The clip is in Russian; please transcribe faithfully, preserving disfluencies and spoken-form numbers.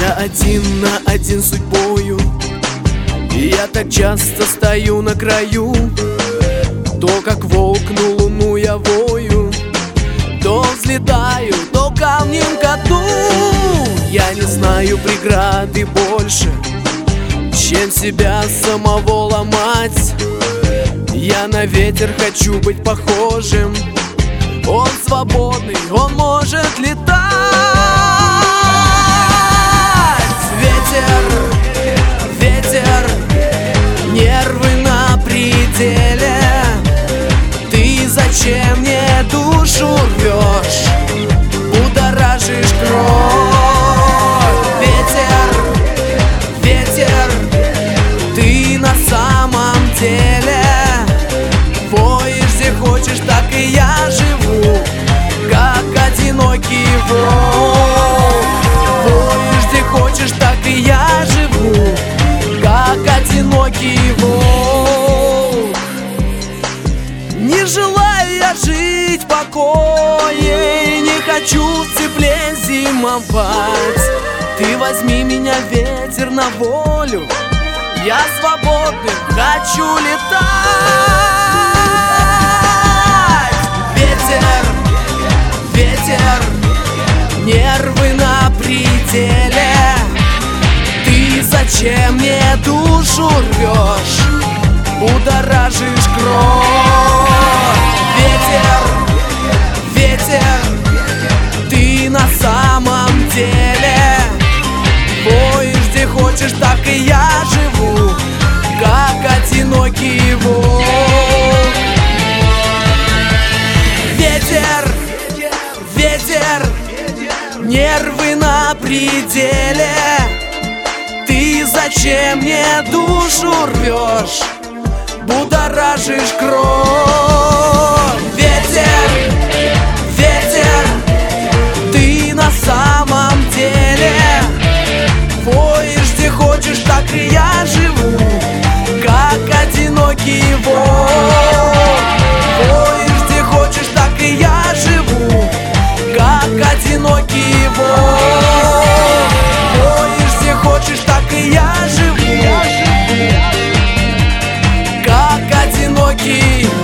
Я один на один с судьбою, и я так часто стою на краю. То как волк на луну я вою, то взлетаю, то камнем ко дну. Я не знаю преграды больше, чем себя самого ломать. Я на ветер хочу быть похожим. Он свободный, он может летать. Ветер, ветер, нервы на пределе. Ты зачем мне душу рвешь, будоражишь кровь? Ветер, ветер, ты на самом деле воешь, где хочешь, так и я живу, как одинокий волк. Воешь, где хочешь, так и я живу, как одинокий волк. Не желаю я жить в покое, не хочу в тепле зимовать. Ты возьми меня, ветер, на волю, я свободным хочу летать. Ветер, ветер, нервы на пределе. Ты зачем мне душу рвешь, будоражишь кровь? Ветер, ветер, ты на самом деле воешь, где хочешь, так и я живу, как одинокий волк. Ветер, ветер, нервы на пределе. Ты зачем мне душу рвешь, будоражишь кровь? Ветер, ветер, ты на самом деле воешь, где хочешь, так и я живу, как одинокий волк. Воешь, где хочешь, так и я живу, как одинокий волк. Воешь, где хочешь, так и я живу, как одинокий